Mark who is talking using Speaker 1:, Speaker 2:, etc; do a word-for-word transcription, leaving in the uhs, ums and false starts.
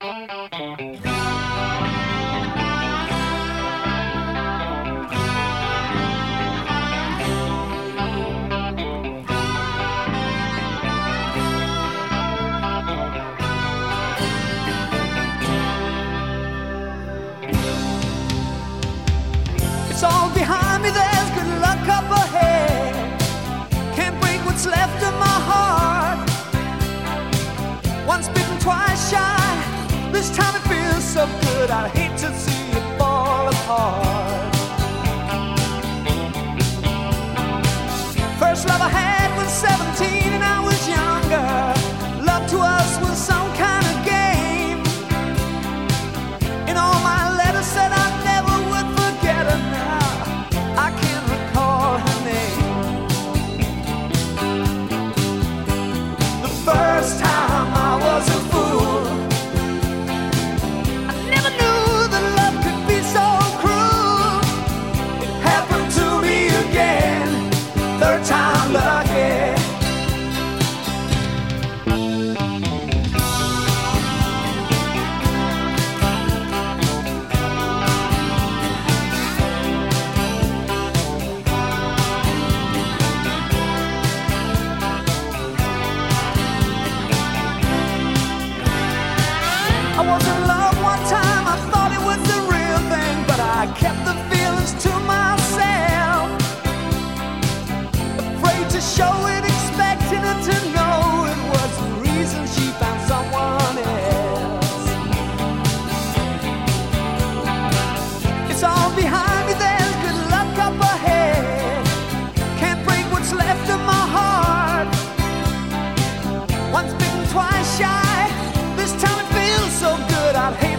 Speaker 1: It's all behind me, there's good luck up ahead. Can't break what's left of my heart. Once bitten, twice shy. This time it feels so good, I'd hate to see it fall apart. First love I had was seventeen and I was younger. Love to us was some kind of game. In all my letters said I never would forget her. Now I can't recall her name. The first time I was a fool, I never knew that love could be so cruel. It happened to me again, third time lucky. I was in love one time, I thought it was the real thing, but I kept the feelings to myself. Afraid to show it, expecting her to know it was the reason she found someone else. It's all behind me, there's good luck up ahead. Can't break what's left of my heart. Once bitten, twice shy. This time it feels so good, I'd hate